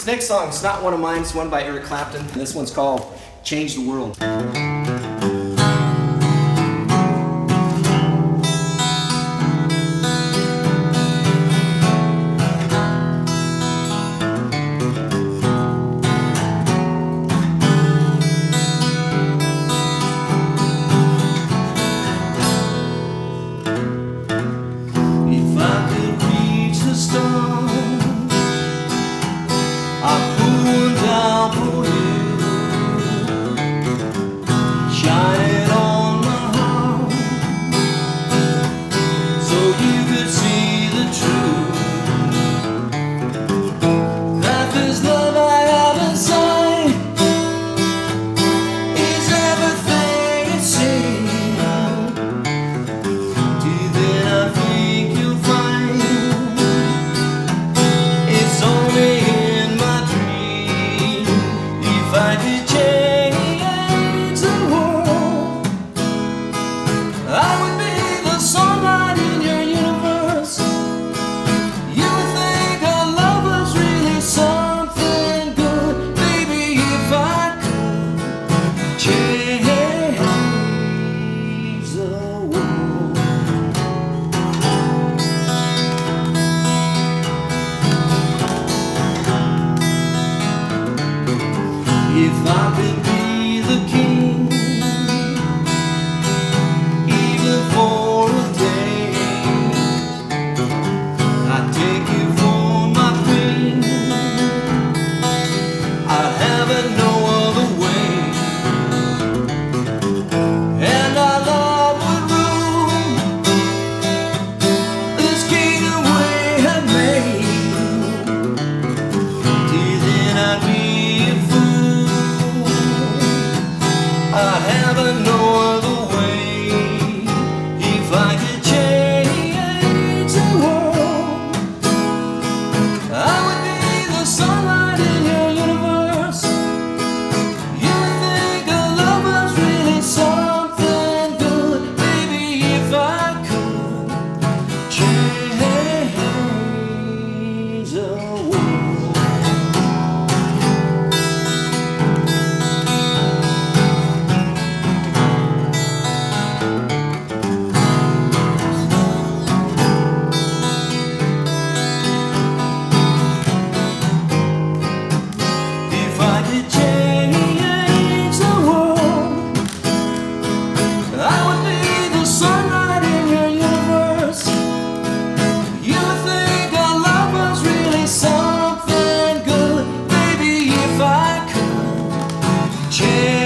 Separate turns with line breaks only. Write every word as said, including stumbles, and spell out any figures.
next song is not one of mine, it's one by Eric Clapton. This one's called Change the World.
If I could be the king, even for a day, I'd take you for my queen. I'd have it no other way, and our love would rule this kingdom we have made. Till then I'd be a fool. I have no other way. If I could change the world, I would be the sunlight in your universe. You would think a love was really something good. Baby, if I could change the world. Change